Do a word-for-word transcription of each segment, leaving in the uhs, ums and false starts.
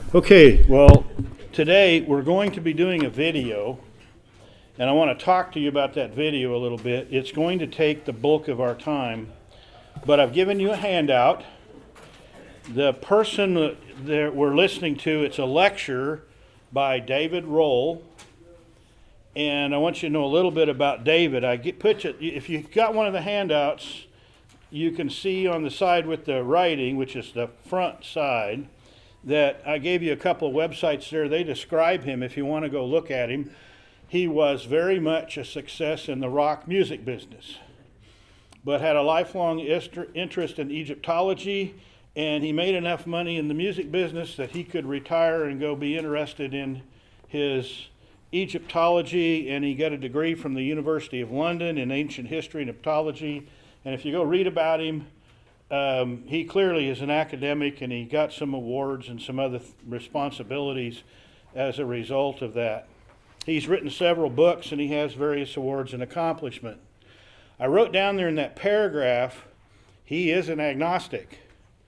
Okay, well, today we're going to be doing a video, and I want to talk to you about that video a little bit. It's going to take the bulk of our time, but I've given you a handout. The person that we're listening to, it's a lecture by David Rohl, and I want you to know a little bit about David. I get, put you, if you've got one of the handouts, you can see on the side with the writing, which is the front side, that I gave you a couple of websites there. They describe him if you want to go look at him. He was very much a success in the rock music business, but had a lifelong interest in Egyptology, and he made enough money in the music business that he could retire and go be interested in his Egyptology, and he got a degree from the University of London in ancient history and Egyptology. And if you go read about him, Um, he clearly is an academic, and he got some awards and some other th- responsibilities as a result of that. He's written several books, and he has various awards and accomplishment. I wrote down there in that paragraph, he is an agnostic.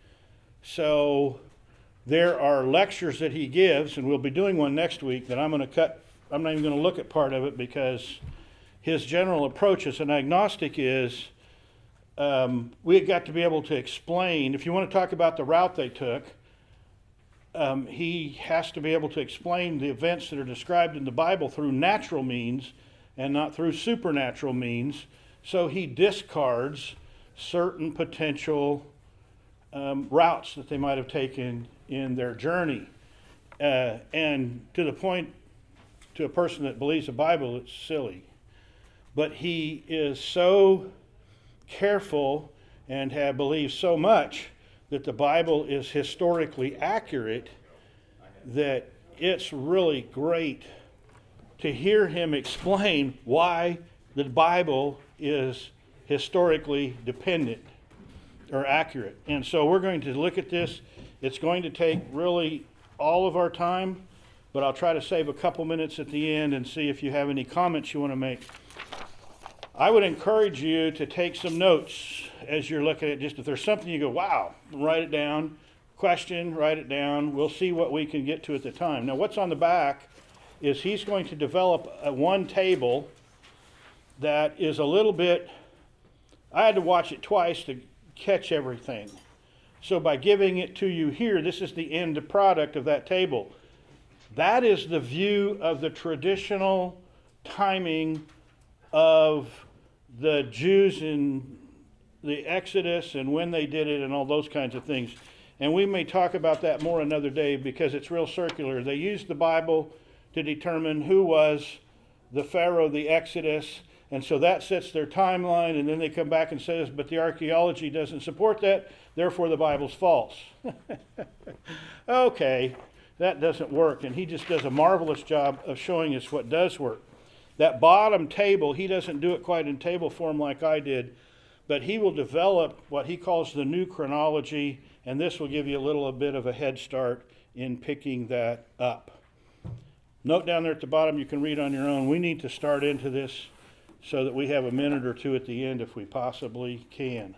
So there are lectures that he gives, and we'll be doing one next week that I'm going to cut. I'm not even going to look at part of it because his general approach as an agnostic is Um, we've got to be able to explain, if you want to talk about the route they took, um, he has to be able to explain the events that are described in the Bible through natural means and not through supernatural means. So he discards certain potential um, routes that they might have taken in their journey. Uh, and to the point, to a person that believes the Bible, it's silly. But he is so careful and have believed so much that the Bible is historically accurate that it's really great to hear him explain why the Bible is historically dependent or accurate. And so we're going to look at this. It's going to take really all of our time, but I'll try to save a couple minutes at the end and see if you have any comments you want to make. I would encourage you to take some notes as you're looking at, just if there's something you go, wow, write it down. Question, write it down. We'll see what we can get to at the time. Now, what's on the back is he's going to develop a one table that is a little bit, I had to watch it twice to catch everything. So by giving it to you here, this is the end product of that table. That is the view of the traditional timing of the Jews in the Exodus and when they did it and all those kinds of things. And we may talk about that more another day because it's real circular. They used the Bible to determine who was the Pharaoh of the Exodus, and so that sets their timeline, and then they come back and says, but the archaeology doesn't support that, therefore the Bible's false. Okay, that doesn't work, and he just does a marvelous job of showing us what does work. That bottom table, he doesn't do it quite in table form like I did, but he will develop what he calls the new chronology, and this will give you a little bit of a head start in picking that up. Note down there at the bottom, you can read on your own. We need to start into this so that we have a minute or two at the end if we possibly can.